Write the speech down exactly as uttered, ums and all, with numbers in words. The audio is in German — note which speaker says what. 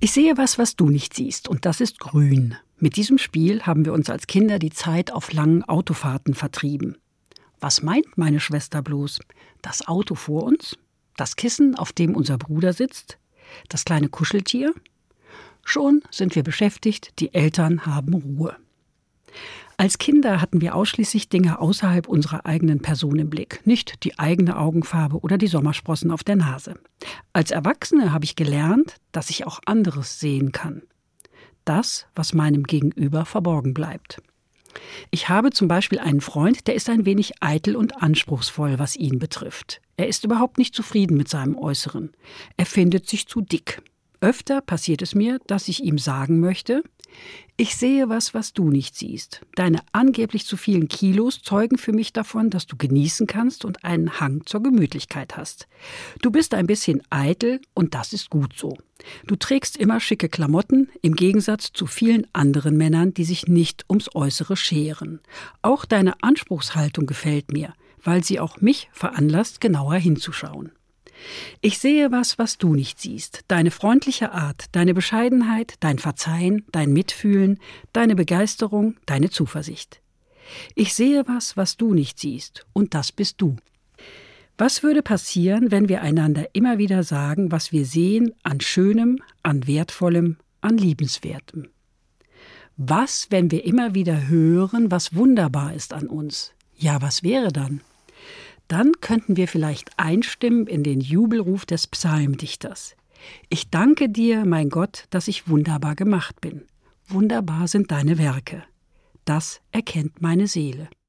Speaker 1: Ich sehe was, was du nicht siehst, und das ist grün. Mit diesem Spiel haben wir uns als Kinder die Zeit auf langen Autofahrten vertrieben. Was meint meine Schwester bloß? Das Auto vor uns? Das Kissen, auf dem unser Bruder sitzt? Das kleine Kuscheltier? Schon sind wir beschäftigt, die Eltern haben Ruhe. Als Kinder hatten wir ausschließlich Dinge außerhalb unserer eigenen Person im Blick, nicht die eigene Augenfarbe oder die Sommersprossen auf der Nase. Als Erwachsene habe ich gelernt, dass ich auch anderes sehen kann. Das, was meinem Gegenüber verborgen bleibt. Ich habe zum Beispiel einen Freund, der ist ein wenig eitel und anspruchsvoll, was ihn betrifft. Er ist überhaupt nicht zufrieden mit seinem Äußeren. Er findet sich zu dick. Öfter passiert es mir, dass ich ihm sagen möchte: Ich sehe was, was du nicht siehst. Deine angeblich zu vielen Kilos zeugen für mich davon, dass du genießen kannst und einen Hang zur Gemütlichkeit hast. Du bist ein bisschen eitel und das ist gut so. Du trägst immer schicke Klamotten, im Gegensatz zu vielen anderen Männern, die sich nicht ums Äußere scheren. Auch deine Anspruchshaltung gefällt mir, weil sie auch mich veranlasst, genauer hinzuschauen. Ich sehe was, was du nicht siehst. Deine freundliche Art, deine Bescheidenheit, dein Verzeihen, dein Mitfühlen, deine Begeisterung, deine Zuversicht. Ich sehe was, was du nicht siehst, und das bist du. Was würde passieren, wenn wir einander immer wieder sagen, was wir sehen an Schönem, an Wertvollem, an Liebenswertem? Was, wenn wir immer wieder hören, was wunderbar ist an uns? Ja, was wäre dann? Dann könnten wir vielleicht einstimmen in den Jubelruf des Psalmdichters. Ich danke dir, mein Gott, dass ich wunderbar gemacht bin. Wunderbar sind deine Werke. Das erkennt meine Seele.